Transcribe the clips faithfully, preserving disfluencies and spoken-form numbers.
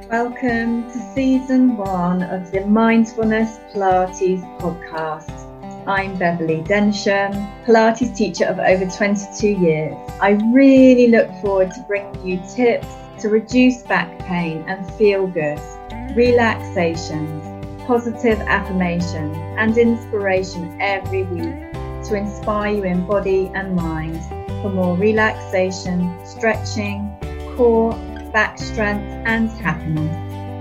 Welcome to season one of the Mindfulness Pilates podcast. I'm Beverly Densham, Pilates teacher of over twenty-two years. I really look forward to bringing you tips to reduce back pain and feel good, relaxations, positive affirmations and inspiration every week to inspire you in body and mind for more relaxation, stretching, core, back strength and happiness.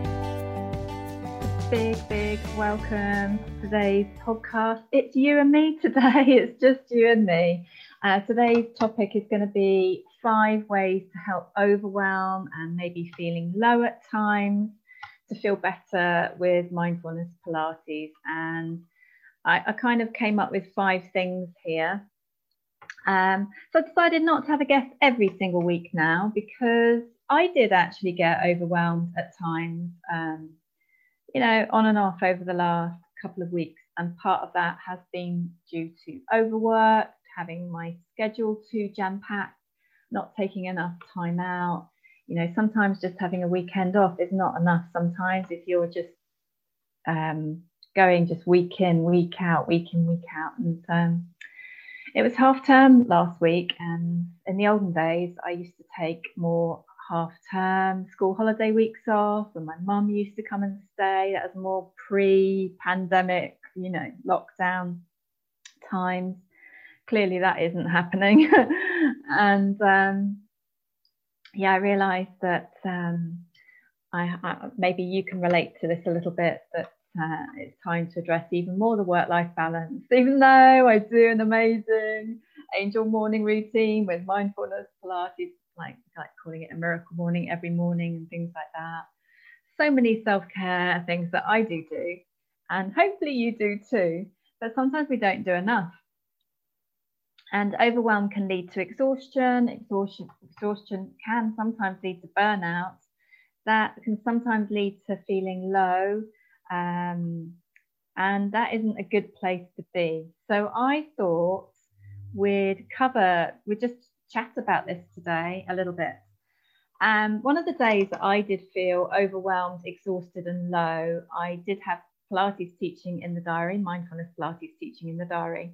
Big, big welcome to today's podcast. It's you and me today. It's just you and me. Uh, today's topic is going to be five ways to help overwhelm and maybe feeling low at times to feel better with mindfulness Pilates. And I, I kind of came up with five things here. Um, so I decided not to have a guest every single week now, because I did actually get overwhelmed at times, um, you know, on and off over the last couple of weeks. And part of that has been due to overwork, having my schedule too jam-packed, not taking enough time out. You know, sometimes just having a weekend off is not enough sometimes if you're just um, going just week in, week out, week in, week out. And um, it was half term last week. And in the olden days, I used to take more half term school holiday weeks off, and my mum used to come and stay. That was more pre-pandemic, you know, lockdown times. Clearly that isn't happening. and um yeah, I realized that um I, I maybe you can relate to this a little bit, that uh, it's time to address even more the work-life balance. Even though I do an amazing angel morning routine with mindfulness Pilates, like like calling it a miracle morning every morning and things like that. So many self-care things that I do do, and hopefully you do too, but sometimes we don't do enough. And overwhelm can lead to exhaustion. Exhaustion, exhaustion can sometimes lead to burnout. That can sometimes lead to feeling low, um, and that isn't a good place to be. So I thought we'd cover, we'd just chat about this today a little bit. Um, one of the days that I did feel overwhelmed, exhausted and low, I did have Pilates teaching in the diary, mindfulness Pilates teaching in the diary.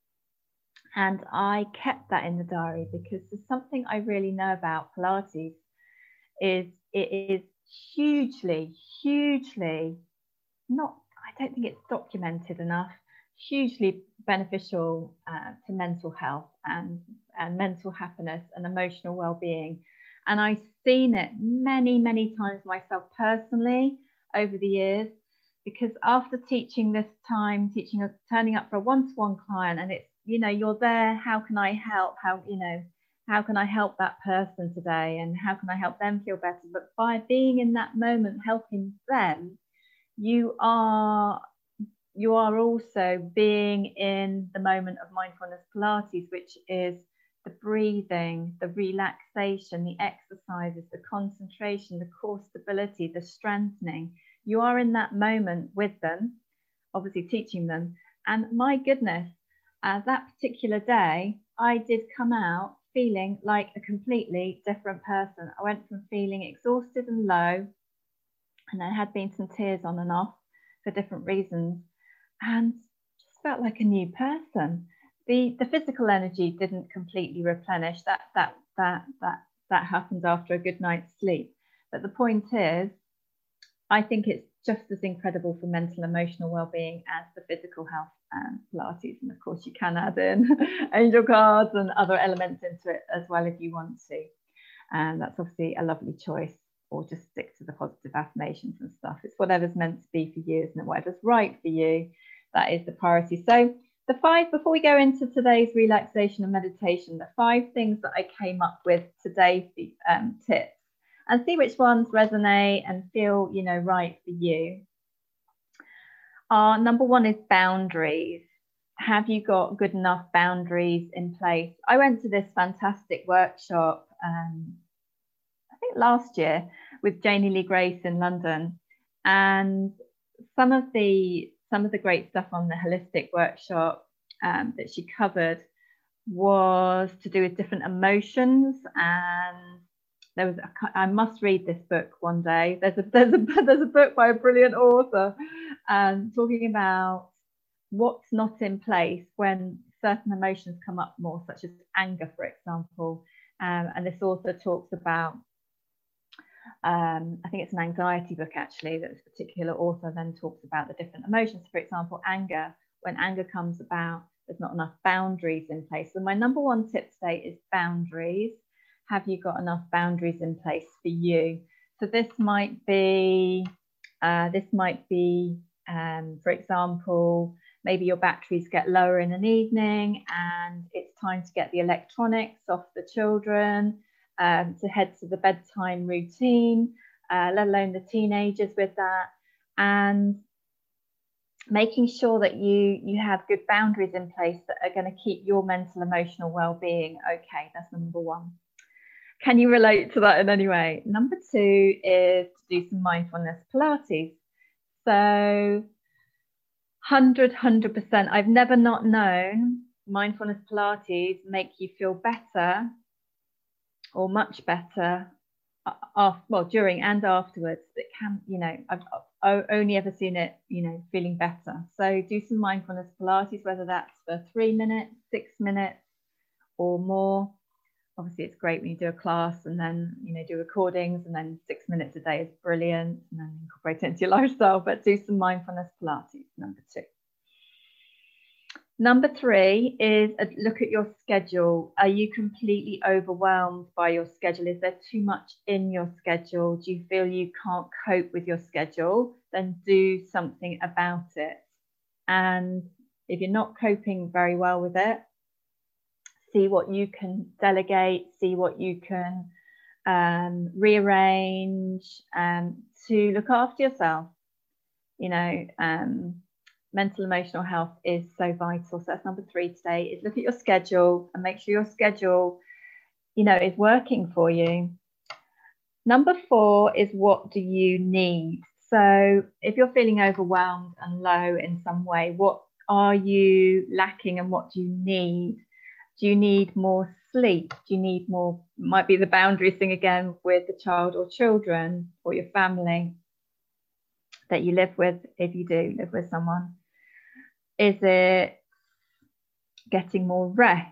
And I kept that in the diary because there's something I really know about Pilates is it is hugely, hugely, not, I don't think it's documented enough, hugely beneficial uh, to mental health and, and mental happiness and emotional well-being. And I've seen it many, many times myself personally over the years, because after teaching this time, teaching, turning up for a one-to-one client, and it's, you know, you're there, how can I help? How, you know, how can I help that person today? And how can I help them feel better? But by being in that moment, helping them, you are you are also being in the moment of mindfulness Pilates, which is the breathing, the relaxation, the exercises, the concentration, the core stability, the strengthening. You are in that moment with them, obviously teaching them. And my goodness, uh, that particular day, I did come out feeling like a completely different person. I went from feeling exhausted and low, and there had been some tears on and off for different reasons, and just felt like a new person. The the physical energy didn't completely replenish. That that that that that happens after a good night's sleep. But the point is, I think it's just as incredible for mental emotional well-being as the physical health and Pilates. And of course you can add in angel cards and other elements into it as well if you want to. And that's obviously a lovely choice, or just stick to the positive affirmations and stuff. It's whatever's meant to be for you, isn't it? Whatever's right for you, that is the priority. So the five, before we go into today's relaxation and meditation, the five things that I came up with today, um, tips, and see which ones resonate and feel, you know, right for you. Our number one is boundaries. Have you got good enough boundaries in place? I went to this fantastic workshop, um, I think last year, with Janie Lee Grace in London, and some of the some of the great stuff on the holistic workshop um, that she covered was to do with different emotions and there was a, I must read this book one day. There's a there's a there's a book by a brilliant author, um, talking about what's not in place when certain emotions come up more, such as anger, for example. Um, and this author talks about, um, I think it's an anxiety book actually, that this particular author then talks about the different emotions. For example, anger. When anger comes about, there's not enough boundaries in place. So my number one tip today is boundaries. Have you got enough boundaries in place for you? So this might be, uh, this might be, um, for example, maybe your batteries get lower in an evening and it's time to get the electronics off the children, um, to head to the bedtime routine, uh, let alone the teenagers with that. And making sure that you you have good boundaries in place that are going to keep your mental emotional well-being okay. That's number one. Can you relate to that in any way? Number two is to do some mindfulness Pilates. So one hundred one hundred percent, I've never not known mindfulness Pilates make you feel better or much better after, well, during and afterwards. It can, you know, I've, I've only ever seen it, you know, feeling better. So do some mindfulness Pilates, whether that's for three minutes, six minutes or more. Obviously it's great when you do a class and then, you know, do recordings, and then six minutes a day is brilliant, and then incorporate it into your lifestyle. But do some mindfulness Pilates, number two. Number three is a look at your schedule. Are you completely overwhelmed by your schedule? Is there too much in your schedule? Do you feel you can't cope with your schedule? Then do something about it. And if you're not coping very well with it, see what you can delegate, see what you can um, rearrange, um, to look after yourself. You know, um, mental emotional health is so vital. So that's number three today, is look at your schedule and make sure your schedule, you know, is working for you. Number four is, what do you need? So if you're feeling overwhelmed and low in some way, what are you lacking and what do you need? Do you need more sleep? Do you need more, might be the boundaries thing again with the child or children or your family that you live with, if you do live with someone? Is it getting more rest?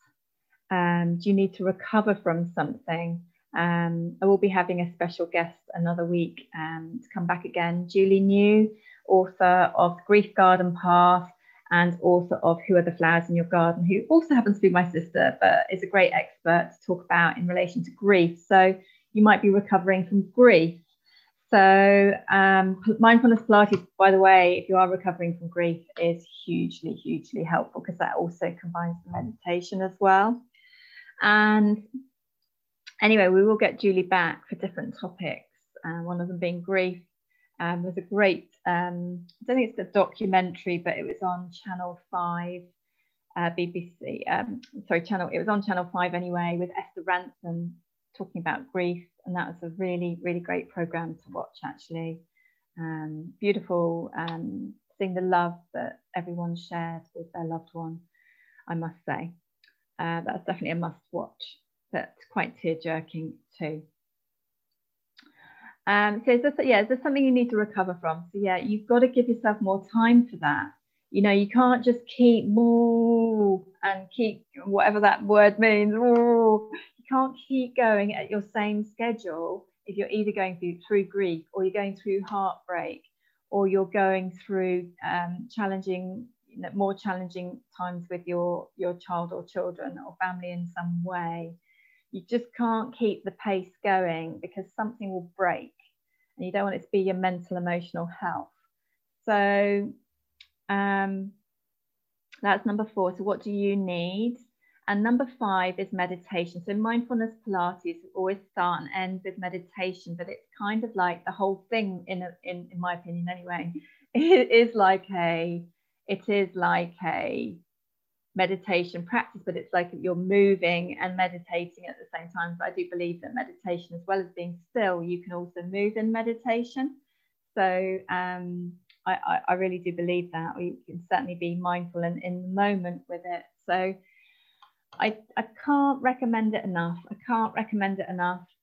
Um, do you need to recover from something? Um, I will be having a special guest another week um, to come back again. Julie New, author of Grief Garden Path and author of Who Are the Flowers in Your Garden, who also happens to be my sister, but is a great expert to talk about in relation to grief. So you might be recovering from grief. So um, mindfulness Pilates, by the way, if you are recovering from grief, is hugely, hugely helpful, because that also combines the meditation as well. And anyway, we will get Julie back for different topics, uh, one of them being grief. Um, there's a great, um, I don't think it's a documentary, but it was on Channel five, uh, B B C, um, sorry, Channel, it was on Channel five anyway, with Esther Rantzen talking about grief. And that was a really, really great program to watch, actually. Um, beautiful, um, seeing the love that everyone shared with their loved one, I must say. Uh, that's definitely a must watch, but quite tear-jerking too. Um, so is this, yeah, is there something you need to recover from? So yeah, you've got to give yourself more time for that. You know, you can't just keep more and keep whatever that word means. You can't keep going at your same schedule if you're either going through, through grief, or you're going through heartbreak, or you're going through um, challenging, you know, more challenging times with your, your child or children or family in some way. You just can't keep the pace going, because something will break, and you don't want it to be your mental emotional health. So um, that's number four. So what do you need? And number five is meditation. So mindfulness Pilates always start and end with meditation, but it's kind of like the whole thing, in, a, in, in my opinion anyway, it is like a, it is like a meditation practice, but it's like you're moving and meditating at the same time. So I do believe that meditation, as well as being still, you can also move in meditation. So um, I, I, I really do believe that, or you can certainly be mindful and in the moment with it. So I, I can't recommend it enough. I can't recommend it enough.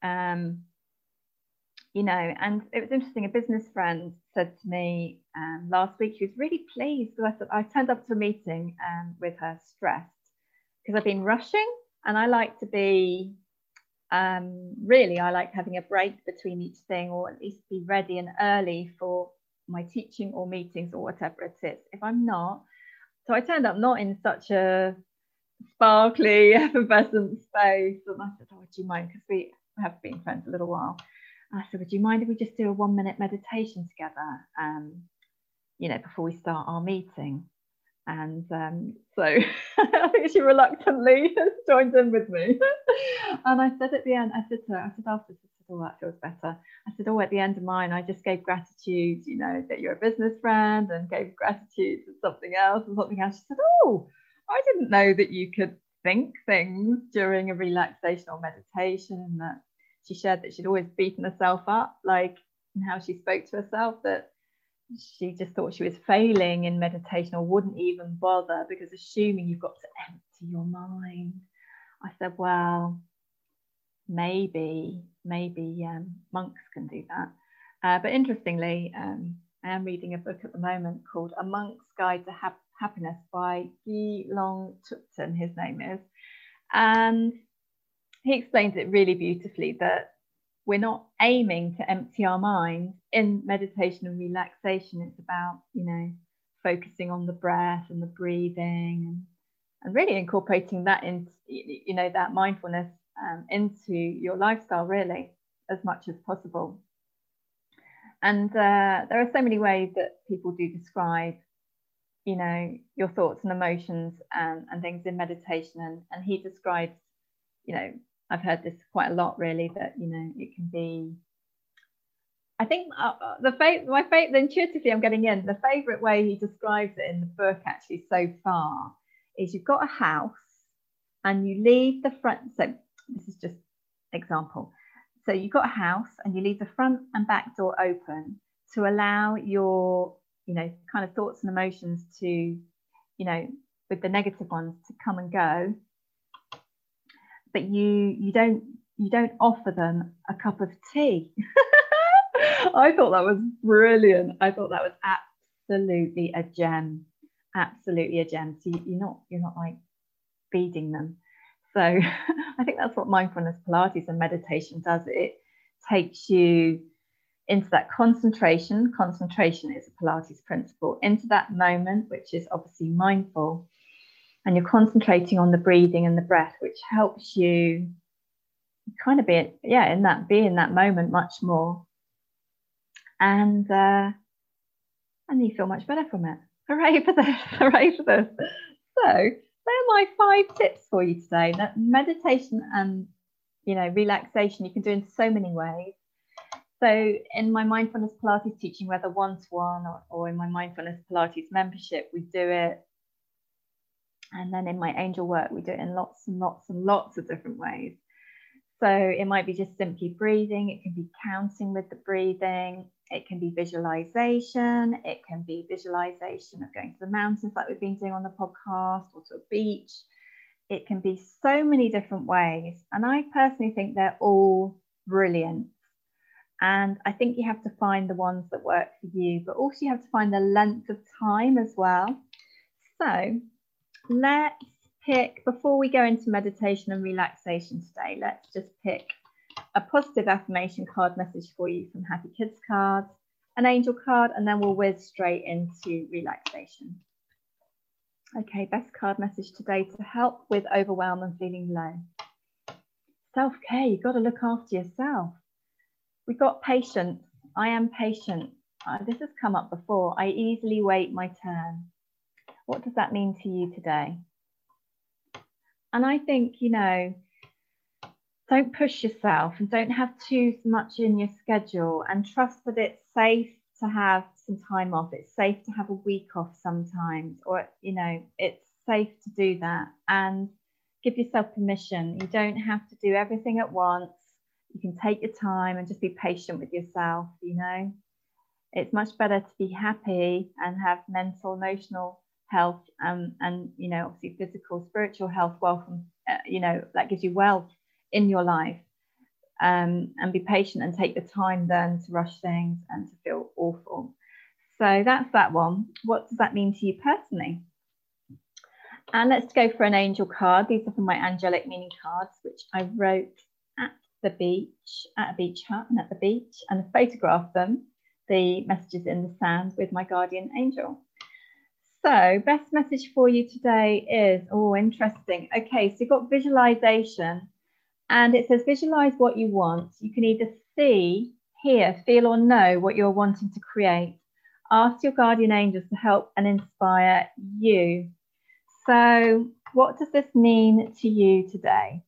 Um, you know, and it was interesting. A business friend said to me um, last week, she was really pleased. So I said, I turned up to a meeting um, with her stressed because I've been rushing, and I like to be, um, really, I like having a break between each thing, or at least be ready and early for my teaching or meetings or whatever it is. If I'm not, so I turned up not in such a sparkly, effervescent space. And I said, oh, do you mind? Because we have been friends a little while. I said, would you mind if we just do a one minute meditation together, um, you know, before we start our meeting? And um, so I think she reluctantly joined in with me. And I said at the end, I said to her, I said after, I said, oh, that feels better. I said, oh, at the end of mine, I just gave gratitude, you know, that you're a business friend, and gave gratitude for something else and something else. She said, oh, I didn't know that you could think things during a relaxation or meditation. And that she shared that she'd always beaten herself up, like in how she spoke to herself, that she just thought she was failing in meditation or wouldn't even bother because assuming you've got to empty your mind. I said, well, maybe, maybe um, monks can do that. Uh, but interestingly, um, I am reading a book at the moment called A Monk's Guide to ha- Happiness by Guy Long Tupten, his name is. And he explains it really beautifully, that we're not aiming to empty our mind in meditation and relaxation. It's about, you know, focusing on the breath and the breathing, and, and really incorporating that into, you know, that mindfulness um, into your lifestyle, really, as much as possible. And uh, there are so many ways that people do describe, you know, your thoughts and emotions and, and things in meditation. And, and he describes, you know, I've heard this quite a lot, really, that, you know, it can be, I think uh, the favorite, my favorite, intuitively I'm getting in, the favorite way he describes it in the book actually so far is you've got a house and you leave the front, so this is just example. So you've got a house and you leave the front and back door open to allow your, you know, kind of thoughts and emotions to, you know, with the negative ones to come and go. But you you don't you don't offer them a cup of tea. I thought that was brilliant. I thought that was absolutely a gem, absolutely a gem. So you, you're not you're not like feeding them. So I think that's what mindfulness, Pilates, and meditation does. It takes you into that concentration. Concentration is a Pilates principle. Into that moment, which is obviously mindful. And you're concentrating on the breathing and the breath, which helps you kind of be, yeah, in that, be in that moment much more. And, uh, and you feel much better from it. Hooray for this, hooray for this. So they're my five tips for you today. That meditation and, you know, relaxation, you can do in so many ways. So in my mindfulness Pilates teaching, whether one-to-one or, or in my mindfulness Pilates membership, we do it. And then in my angel work, we do it in lots and lots and lots of different ways. So it might be just simply breathing. It can be counting with the breathing. It can be visualization. It can be visualization of going to the mountains like we've been doing on the podcast, or to a beach. It can be so many different ways. And I personally think they're all brilliant. And I think you have to find the ones that work for you, but also you have to find the length of time as well. So let's pick, before we go into meditation and relaxation today, let's just pick a positive affirmation card message for you from Happy Kids Cards, an angel card, and then we'll whiz straight into relaxation. Okay, best card message today to help with overwhelm and feeling low. Self-care, you've got to look after yourself. We've got patience. I am patient. Uh, this has come up before. I easily wait my turn. What does that mean to you today? And I think, you know, don't push yourself and don't have too much in your schedule, and trust that it's safe to have some time off. It's safe to have a week off sometimes, or, you know, it's safe to do that, and give yourself permission. You don't have to do everything at once. You can take your time and just be patient with yourself, you know. It's much better to be happy and have mental, emotional health, um, and, you know, obviously physical, spiritual health, wealth, and, uh, you know, that gives you wealth in your life. um, and be patient and take the time then to rush things and to feel awful. So that's that one. What does that mean to you personally? And let's go for an angel card. These are from my angelic meaning cards, which I wrote at the beach, at a beach hut and at the beach, and photographed them, the messages in the sand with my guardian angel. So best message for you today is, oh, interesting. Okay, so you've got visualization, and it says visualize what you want. You can either see, hear, feel, or know what you're wanting to create. Ask your guardian angels to help and inspire you. So what does this mean to you today?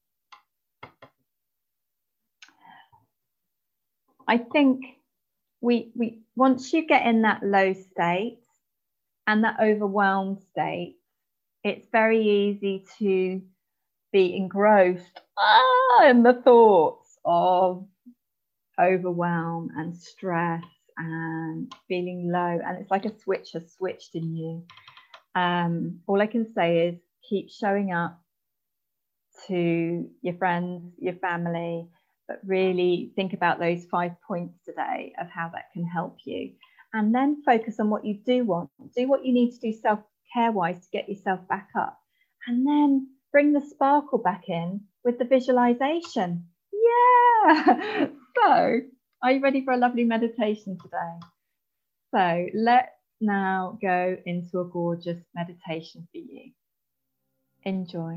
I think we, we once you get in that low state and that overwhelmed state, it's very easy to be engrossed ah, in the thoughts of overwhelm and stress and feeling low. And it's like a switch has switched in you. Um, all I can say is keep showing up to your friends, your family, but really think about those five points today of how that can help you. And then focus on what you do want. Do what you need to do self-care wise to get yourself back up. And then bring the sparkle back in with the visualization. Yeah. So are you ready for a lovely meditation today? So let's now go into a gorgeous meditation for you. Enjoy.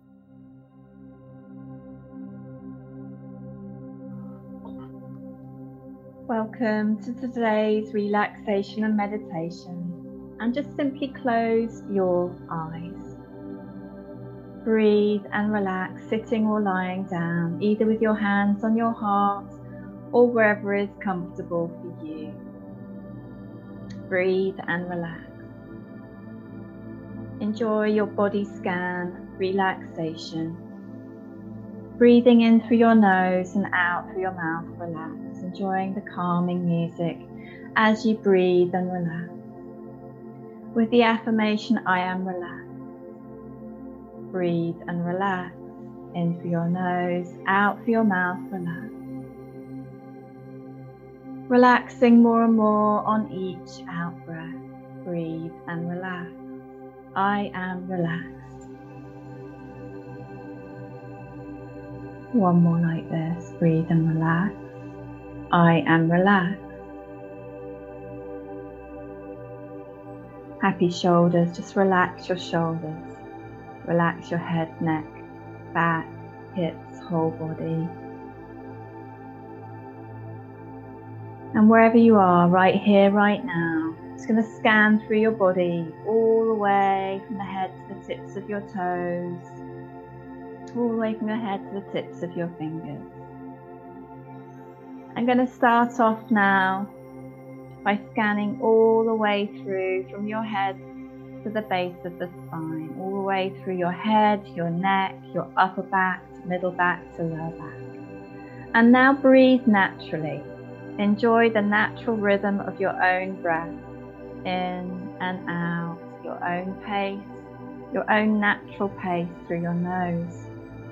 Welcome to today's relaxation and meditation, and just simply close your eyes. Breathe and relax, sitting or lying down, either with your hands on your heart or wherever is comfortable for you. Breathe and relax. Enjoy your body scan, relaxation. Breathing in through your nose and out through your mouth, relax. Enjoying the calming music as you breathe and relax. With the affirmation, I am relaxed. Breathe and relax. In through your nose, out through your mouth, relax. Relaxing more and more on each out breath. Breathe and relax. I am relaxed. One more like this. Breathe and relax. I am relaxed. Happy shoulders. Just relax your shoulders. Relax your head, neck, back, hips, whole body. And wherever you are, right here, right now, just going to scan through your body all the way from the head to the tips of your toes, all the way from your head to the tips of your fingers. I'm going to start off now by scanning all the way through from your head to the base of the spine, all the way through your head, your neck, your upper back, middle back to lower back. And now breathe naturally. Enjoy the natural rhythm of your own breath, in and out, your own pace, your own natural pace through your nose.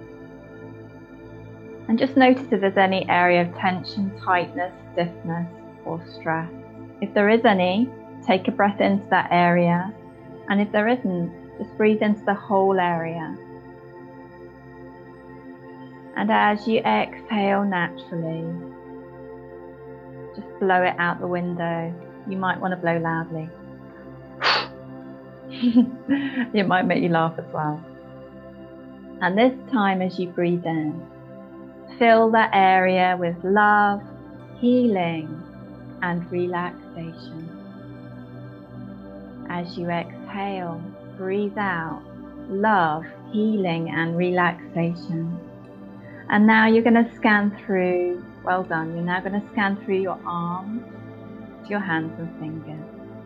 And just notice if there's any area of tension, tightness, stiffness, or stress. If there is any, take a breath into that area. And if there isn't, just breathe into the whole area. And as you exhale naturally, just blow it out the window. You might want to blow loudly. It might make you laugh as well. And this time as you breathe in, fill that area with love, healing, and relaxation. As you exhale, breathe out love, healing, and relaxation. And now you're going to scan through, well done, you're now going to scan through your arms to your hands and fingers.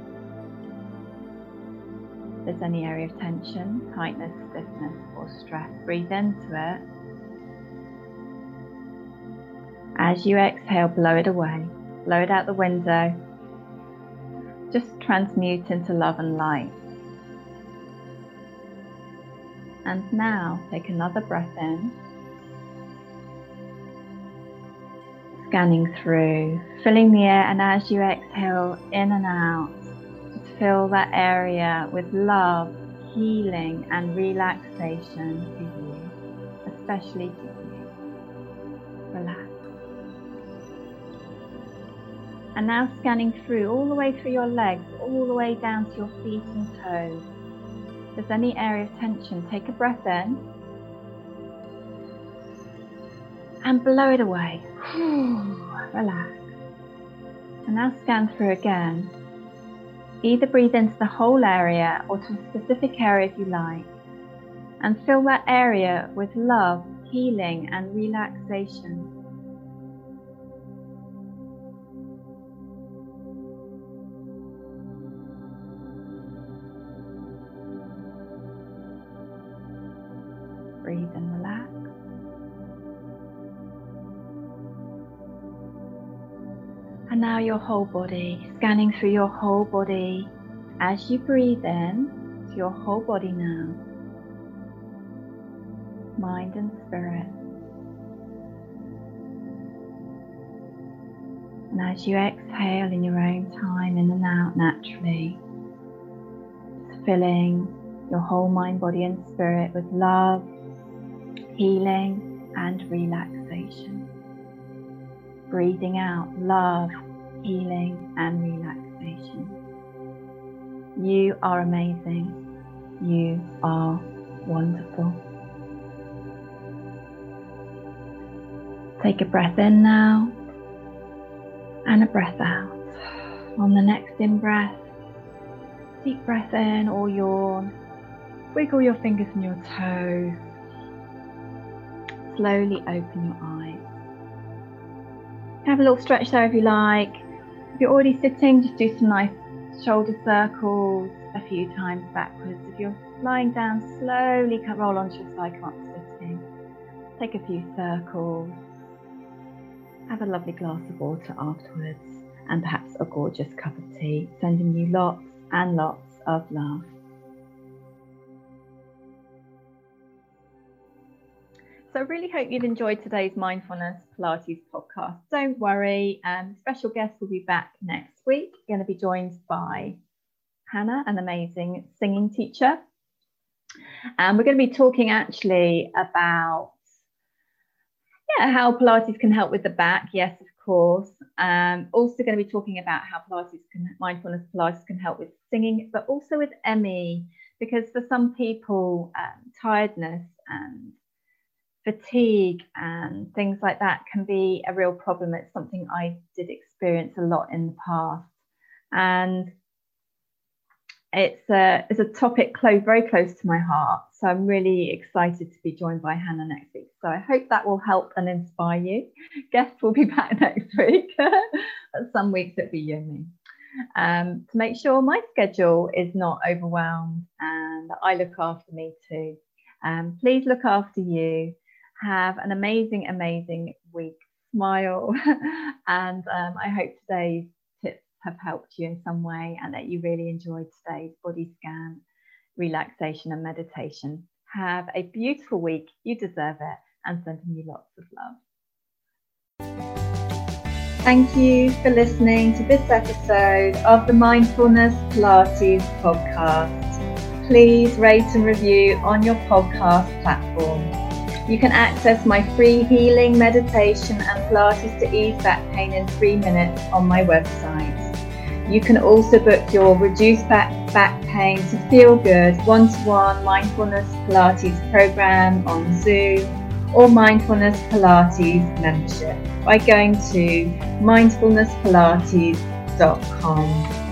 If there's any area of tension, tightness, stiffness, or stress, breathe into it. As you exhale, blow it away, blow it out the window. Just transmute into love and light. And now take another breath in. scanning through, filling the air, and as you exhale in and out, just fill that area with love, healing and relaxation for you, especially for you. Relax. And now scanning through, all the way through your legs, all the way down to your feet and toes. If there's any area of tension, take a breath in and blow it away. Relax. And now scan through again. Either breathe into the whole area or to a specific area if you like, and fill that area with love, healing and relaxation. Breathe and relax. And now your whole body, scanning through your whole body as you breathe in to your whole body now, mind and spirit. And as you exhale in your own time, in and out naturally, just filling your whole mind, body and spirit with love, healing and relaxation. Breathing out love, healing and relaxation. You are amazing. You are wonderful. Take a breath in now and a breath out. On the next in-breath, deep breath in or yawn. Wiggle your fingers and your toes. Slowly open your eyes. Have a little stretch there if you like. If you're already sitting, just do some nice shoulder circles a few times backwards. If you're lying down, slowly roll onto your side, come up sitting. Take a few circles. Have a lovely glass of water afterwards, and perhaps a gorgeous cup of tea, sending you lots and lots of love. So I really hope you've enjoyed today's Mindfulness Pilates podcast. Don't worry, um, special guest will be back next week. We're going to be joined by Hannah, an amazing singing teacher. And we're going to be talking actually about yeah, how Pilates can help with the back. Yes, of course. Um, also going to be talking about how Pilates can, mindfulness Pilates can help with singing, but also with M E, because for some people, um, tiredness and fatigue and things like that can be a real problem. It's something I did experience a lot in the past, and it's a it's a topic close very close to my heart. So I'm really excited to be joined by Hannah next week. So I hope that will help and inspire you. Guests will be back next week. But some weeks it'll be you and me. Um, to make sure my schedule is not overwhelmed and that I look after me too. Um, please look after you. Have an amazing, amazing week. Smile. And um, I hope today's tips have helped you in some way and that you really enjoyed today's body scan, relaxation and meditation. Have a beautiful week. You deserve it, and sending you lots of love. Thank you for listening to this episode of the Mindfulness Pilates podcast. Please rate and review on your podcast platform. You can access my free healing meditation and Pilates to ease back pain in three minutes on my website. You can also book your reduced back, back pain to feel good one-to-one mindfulness Pilates program on Zoom or mindfulness Pilates membership by going to mindfulness pilates dot com.